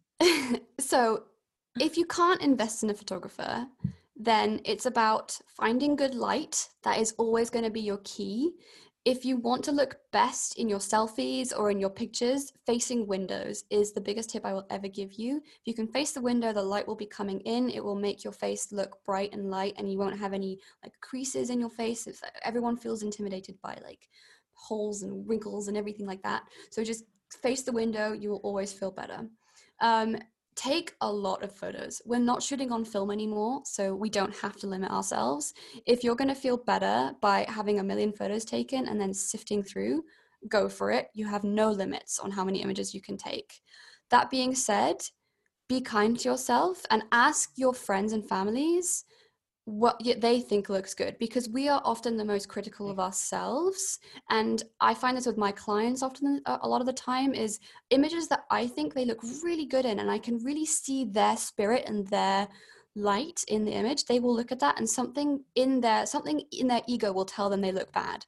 So if you can't invest in a photographer, then it's about finding good light. That is always going to be your key. If you want to look best in your selfies or in your pictures, facing windows is the biggest tip I will ever give you. If you can face the window, the light will be coming in. It will make your face look bright and light, and you won't have any like creases in your face. If everyone feels intimidated by like holes and wrinkles and everything like that. So just face the window, you will always feel better. Um, take a lot of photos. We're not shooting on film anymore, so we don't have to limit ourselves. If you're going to feel better by having a million photos taken and then sifting through, go for it. You have no limits on how many images you can take. That being said, be kind to yourself and ask your friends and families what they think looks good, because we are often the most critical of ourselves. And I find this with my clients often a lot of the time is images that I think they look really good in, and I can really see their spirit and their light in the image. They will look at that and something in their something in their ego will tell them they look bad.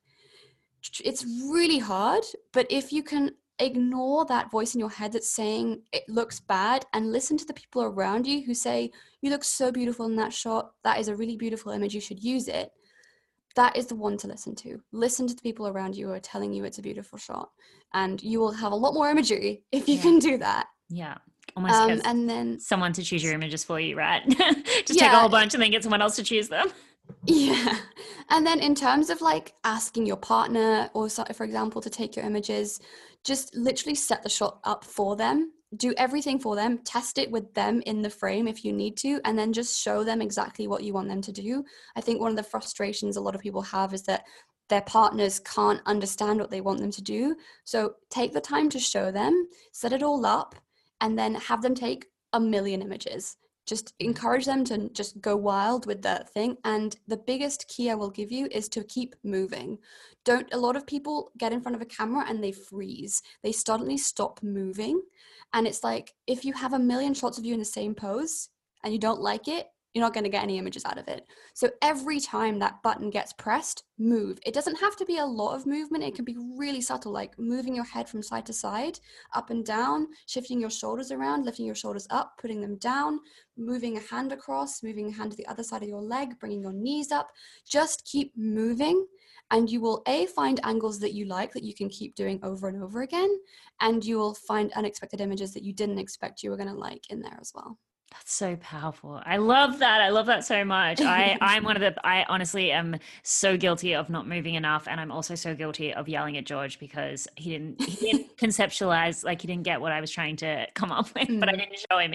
It's really hard, but if you can ignore that voice in your head that's saying it looks bad and listen to the people around you who say, you look so beautiful in that shot, that is a really beautiful image, you should use it. That is the one to listen to. Listen to the people around you who are telling you it's a beautiful shot, and you will have a lot more imagery if you yeah. can do that. Yeah. Almost um, and then someone to choose your images for you, right? Just yeah. take a whole bunch and then get someone else to choose them. Yeah. And then in terms of like asking your partner or so, for example, to take your images, just literally set the shot up for them, do everything for them, test it with them in the frame if you need to, and then just show them exactly what you want them to do. I think one of the frustrations a lot of people have is that their partners can't understand what they want them to do. So take the time to show them, set it all up, and then have them take a million images. Just encourage them to just go wild with that thing. And the biggest key I will give you is to keep moving. Don't, a lot of people get in front of a camera and they freeze. They suddenly stop moving. And it's like, if you have a million shots of you in the same pose and you don't like it, you're not going to get any images out of it. So every time that button gets pressed, move. It doesn't have to be a lot of movement. It can be really subtle, like moving your head from side to side, up and down, shifting your shoulders around, lifting your shoulders up, putting them down, moving a hand across, moving a hand to the other side of your leg, bringing your knees up. Just keep moving. And you will, A, find angles that you like that you can keep doing over and over again. And you will find unexpected images that you didn't expect you were going to like in there as well. That's so powerful. I love that. I love that so much. I, I'm one of the, I honestly am so guilty of not moving enough. And I'm also so guilty of yelling at George because he didn't, he didn't conceptualize, like he didn't get what I was trying to come up with, mm. but I didn't show him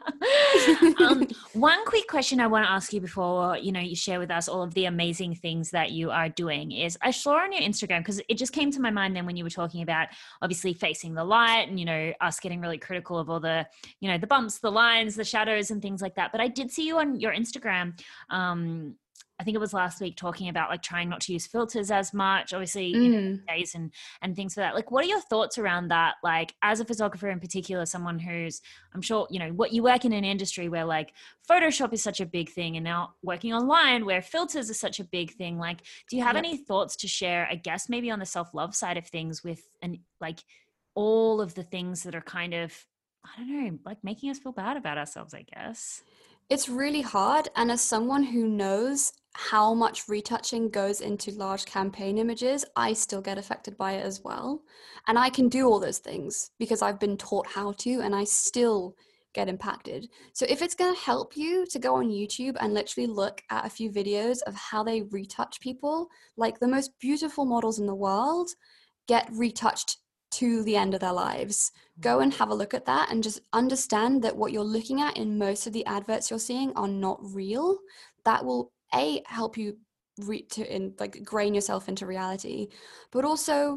either. um, one quick question I want to ask you before, you know, you share with us all of the amazing things that you are doing is I saw on your Instagram, because it just came to my mind then when you were talking about obviously facing the light and, you know, us getting really critical of all the, you know, the bumps, the lines, the shadows and things like that. But I did see you on your Instagram um, I think it was last week, talking about like trying not to use filters as much, obviously, Mm. you know, days and, and things for that. Like, what are your thoughts around that? Like, as a photographer in particular, someone who's, I'm sure, you know, what you work in an industry where like Photoshop is such a big thing, and now working online where filters are such a big thing. Like, do you have Yep. any thoughts to share, I guess, maybe on the self-love side of things with, and like all of the things that are kind of, I don't know, like making us feel bad about ourselves, I guess. It's really hard. And as someone who knows how much retouching goes into large campaign images, I still get affected by it as well. And I can do all those things because I've been taught how to, and I still get impacted. So if it's going to help you to go on YouTube and literally look at a few videos of how they retouch people, like the most beautiful models in the world get retouched to the end of their lives. Go and have a look at that and just understand that what you're looking at in most of the adverts you're seeing are not real. That will a help you re- to in like grain yourself into reality, but also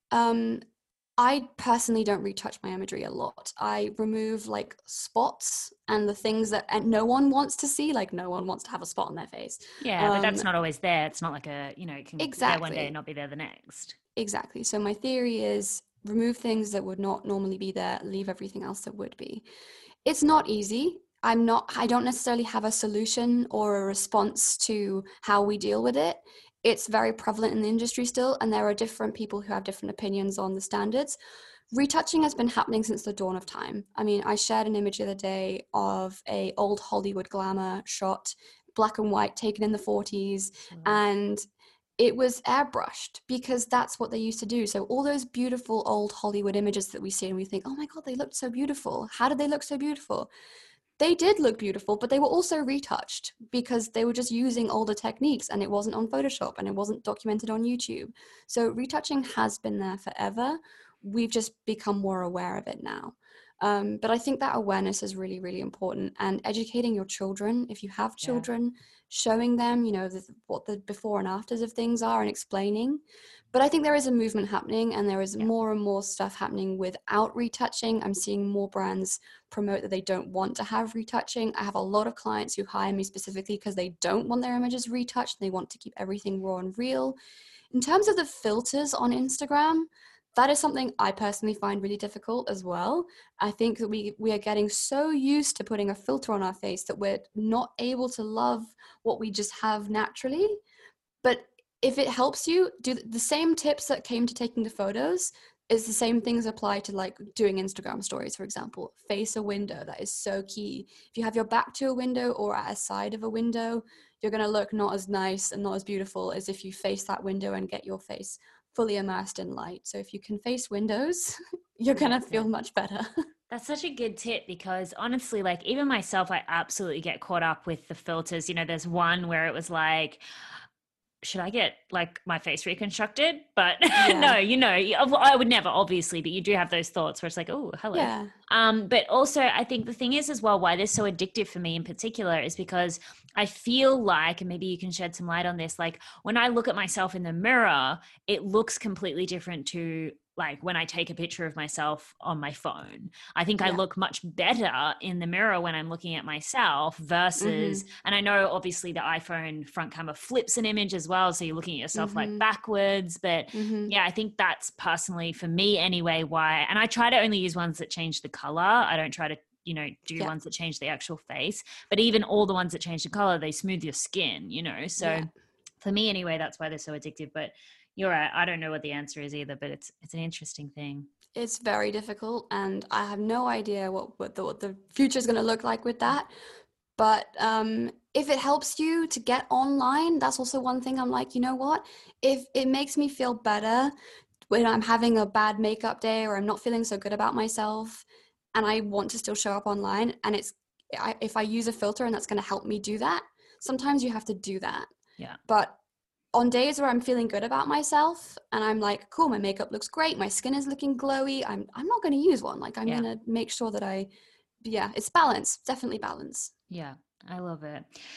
um I personally don't retouch my imagery a lot. I remove like spots and the things that and no one wants to see. Like no one wants to have a spot on their face. Yeah, um, but that's not always there. It's not like a, you know, it can be there one day Exactly. and not be there the next. Exactly. So my theory is remove things that would not normally be there, leave everything else that would be. It's not easy. I'm not, I don't necessarily have a solution or a response to how we deal with it. It's very prevalent in the industry still, and there are different people who have different opinions on the standards. Retouching has been happening since the dawn of time. I mean, I shared an image the other day of a old Hollywood glamour shot, black and white, taken in the forties, Mm. and it was airbrushed because that's what they used to do. So all those beautiful old Hollywood images that we see and we think, oh my God, they looked so beautiful. How did they look so beautiful? They did look beautiful, but they were also retouched because they were just using older techniques, and it wasn't on Photoshop and it wasn't documented on YouTube. So retouching has been there forever. We've just become more aware of it now. Um, but I think that awareness is really, really important, and educating your children, if you have children, yeah. showing them, you know, the, what the before and afters of things are and explaining. But I think there is a movement happening, and there is yeah. more and more stuff happening without retouching. I'm seeing more brands promote that they don't want to have retouching. I have a lot of clients who hire me specifically because they don't want their images retouched. They want to keep everything raw and real. In terms of the filters on Instagram, that is something I personally find really difficult as well. I think that we we are getting so used to putting a filter on our face that we're not able to love what we just have naturally. But if it helps you, do the same tips that came to taking the photos is the same things apply to like doing Instagram stories, for example. Face a window, that is so key. If you have your back to a window or at a side of a window, you're going to look not as nice and not as beautiful as if you face that window and get your face fully immersed in light. So if you can face windows, you're going to feel much better. That's such a good tip, because honestly, like even myself, I absolutely get caught up with the filters. You know, there's one where it was like, should I get like my face reconstructed? But yeah. no, you know, I would never, obviously, but you do have those thoughts where it's like, oh, hello. Yeah. Um, but also I think the thing is as well, why this is so addictive for me in particular is because I feel like, and maybe you can shed some light on this, like when I look at myself in the mirror, it looks completely different to like when I take a picture of myself on my phone. I think yeah. I look much better in the mirror when I'm looking at myself versus, mm-hmm. and I know obviously the iPhone front camera flips an image as well. So you're looking at yourself mm-hmm. like backwards, but mm-hmm. yeah, I think that's personally for me anyway, why, and I try to only use ones that change the color. I don't try to, you know, do yeah. ones that change the actual face, but even all the ones that change the color, they smooth your skin, you know? So yeah. for me anyway, that's why they're so addictive. But you're right. I don't know what the answer is either, but it's it's an interesting thing. It's very difficult, and I have no idea what, what the what the future is going to look like with that. But um, if it helps you to get online, that's also one thing I'm like, you know what? If it makes me feel better when I'm having a bad makeup day or I'm not feeling so good about myself, and I want to still show up online, and it's I, if I use a filter and that's going to help me do that, sometimes you have to do that. Yeah. But on days where I'm feeling good about myself and I'm like, cool, my makeup looks great, my skin is looking glowy, I'm I'm not going to use one. Like I'm yeah. going to make sure that I, yeah, it's balance, definitely balance. Yeah, I love it.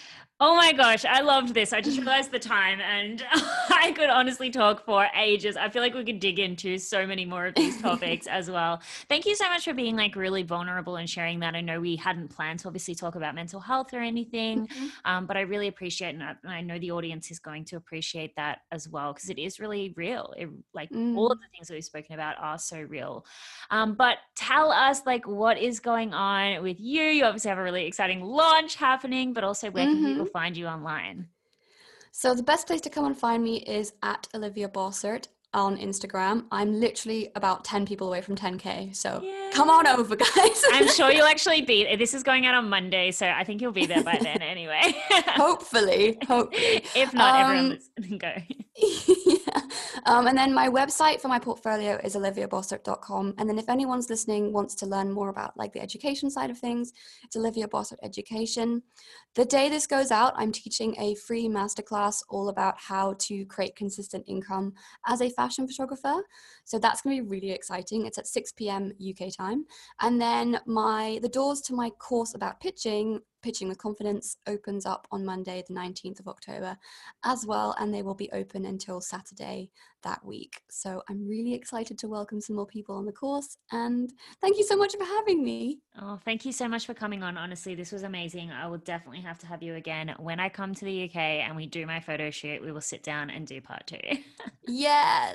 Oh my gosh, I loved this. I just realized the time and I could honestly talk for ages. I feel like we could dig into so many more of these topics as well. Thank you so much for being like really vulnerable and sharing that. I know we hadn't planned to obviously talk about mental health or anything, mm-hmm. um, but I really appreciate it. And I know the audience is going to appreciate that as well, because it is really real. It, like mm. all of the things that we've spoken about are so real. Um, but tell us like what is going on with you. You obviously have a really exciting launch happening, but also where mm-hmm. can people find you online? So the best place to come and find me is at Olivia Bossert on Instagram. I'm literally about ten people away from ten K. So Yay. Come on over, guys. I'm sure you'll actually be, this is going out on Monday, so I think you'll be there by then anyway. hopefully, hopefully. If not, um, everyone listening, go. yeah. Um, and then my website for my portfolio is olivia bossert dot com. And then if anyone's listening wants to learn more about like the education side of things, it's Olivia Bossert Education. The day this goes out, I'm teaching a free masterclass all about how to create consistent income as a fashion photographer. So that's going to be really exciting. It's at six p.m. U K time. And then my the doors to my course about pitching, Pitching with Confidence, opens up on Monday, the nineteenth of October as well. And they will be open until Saturday that week. So I'm really excited to welcome some more people on the course. And thank you so much for having me. Oh, thank you so much for coming on. Honestly, this was amazing. I will definitely have to have you again. When I come to the U K and we do my photo shoot, we will sit down and do part two. Yes.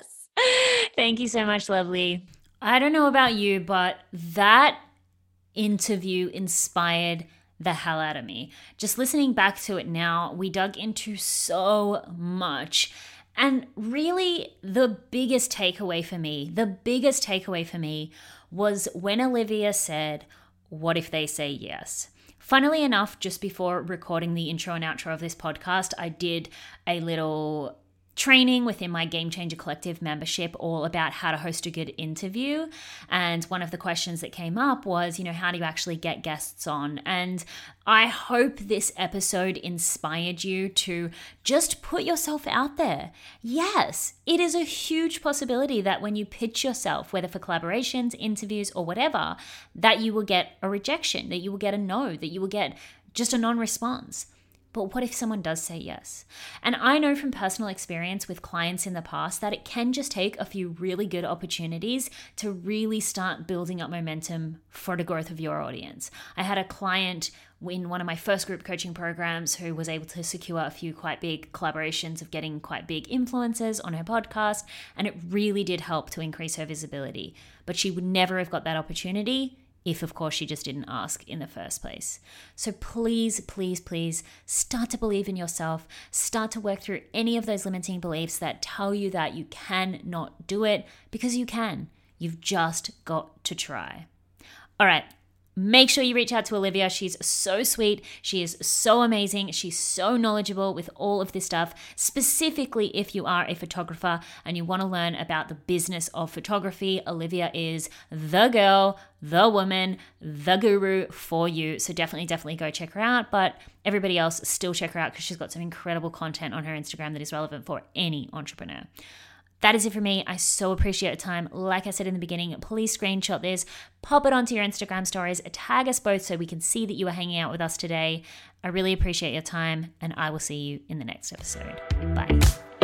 Thank you so much, lovely. I don't know about you, but that interview inspired the hell out of me. Just listening back to it now, we dug into so much. And really, the biggest takeaway for me, the biggest takeaway for me was when Olivia said, "What if they say yes?" Funnily enough, just before recording the intro and outro of this podcast, I did a little training within my Game Changer Collective membership all about how to host a good interview. And one of the questions that came up was, you know, how do you actually get guests on? And I hope this episode inspired you to just put yourself out there. Yes, it is a huge possibility that when you pitch yourself, whether for collaborations, interviews, or whatever, that you will get a rejection, that you will get a no, that you will get just a non-response. But what if someone does say yes? And I know from personal experience with clients in the past that it can just take a few really good opportunities to really start building up momentum for the growth of your audience. I had a client in one of my first group coaching programs who was able to secure a few quite big collaborations of getting quite big influencers on her podcast, and it really did help to increase her visibility. But she would never have got that opportunity if, of course, she just didn't ask in the first place. So please, please, please start to believe in yourself. Start to work through any of those limiting beliefs that tell you that you cannot do it, because you can. You've just got to try. All right. Make sure you reach out to Olivia. She's so sweet. She is so amazing. She's so knowledgeable with all of this stuff, specifically if you are a photographer and you want to learn about the business of photography. Olivia is the girl, the woman, the guru for you. So definitely, definitely go check her out. But everybody else, still check her out because she's got some incredible content on her Instagram that is relevant for any entrepreneur. That is it for me. I so appreciate your time. Like I said in the beginning, please screenshot this, pop it onto your Instagram stories, tag us both so we can see that you are hanging out with us today. I really appreciate your time, and I will see you in the next episode. Bye.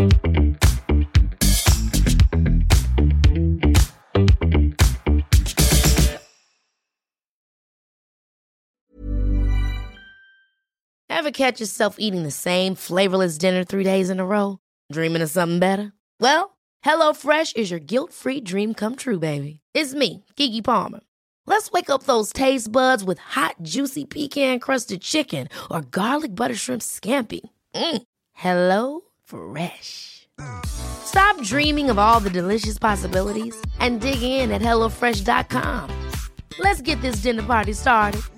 Ever catch yourself eating the same flavorless dinner three days in a row? Dreaming of something better? Well, HelloFresh is your guilt-free dream come true, baby. It's me, Keke Palmer. Let's wake up those taste buds with hot, juicy pecan-crusted chicken or garlic butter shrimp scampi. Mm. Hello Fresh. Stop dreaming of all the delicious possibilities and dig in at hello fresh dot com. Let's get this dinner party started.